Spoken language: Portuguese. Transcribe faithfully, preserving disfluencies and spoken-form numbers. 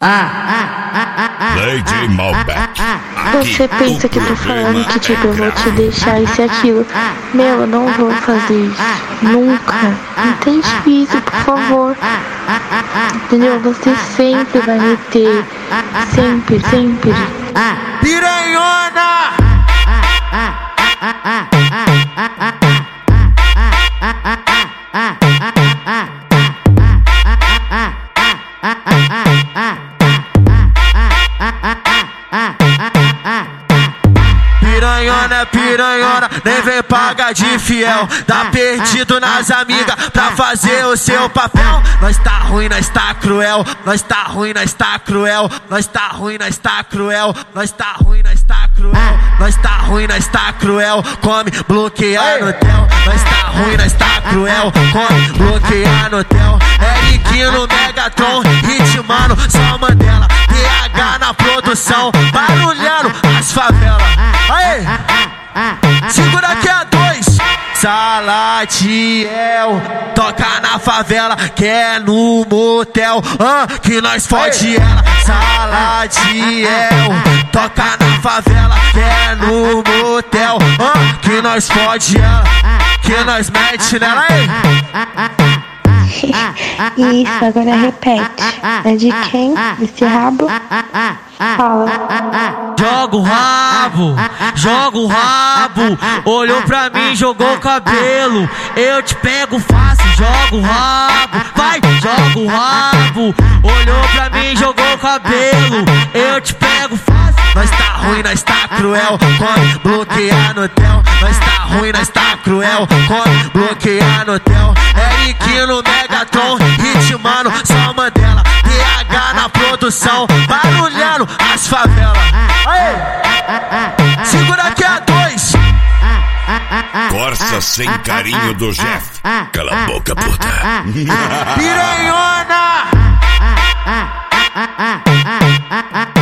D J Malbec. Você pensa que eu tô falando que tipo, eu vou te deixar isso e aquilo. Meu, eu não vou fazer isso. Nunca. Não tem juízo, por favor. Entendeu? Você sempre vai me ter. Sempre, sempre. Piranhona! Piranhona, piranhona, nem vem pagar de fiel. Tá perdido nas amigas pra fazer o seu papel. Nós tá ruim, nós tá cruel. Nós tá ruim, nós tá cruel. Nós tá ruim, nós tá cruel. Nós tá ruim, nós tá cruel. Nós tá ruim, nós tá cruel. Come, bloquear no tel. Nós tá ruim, nós tá cruel. Come, bloquear no tel. Eric no Megatron, ritmando só Mandela. P H na produção, barulhando as favelas. Aê! Segura aqui a dois. Salatiel, toca na favela, que é no motel, ah, que nós fode ela. Salatiel, toca na favela, que é no motel, ah, que nós fode ela, que nós mete nela. Aí. Isso, agora repete. É de quem? Esse rabo? Fala. Joga o rabo, joga o rabo. Olhou pra mim, jogou o cabelo. Eu te pego fácil, joga o rabo. Vai, joga o rabo. Olhou pra mim, jogou o cabelo. Eu te pego fácil. Nós tá ruim, nós tá cruel. Come, bloquear no tel. Nós tá ruim, nós tá cruel. Come, bloquear no tel. Eric no Megatron, ritmando só Mandela. P H na produção, barulhando as favelas. Aê! Segura aqui a dois. Corsa sem carinho do Jeff. Cala a boca, puta. Piranhona!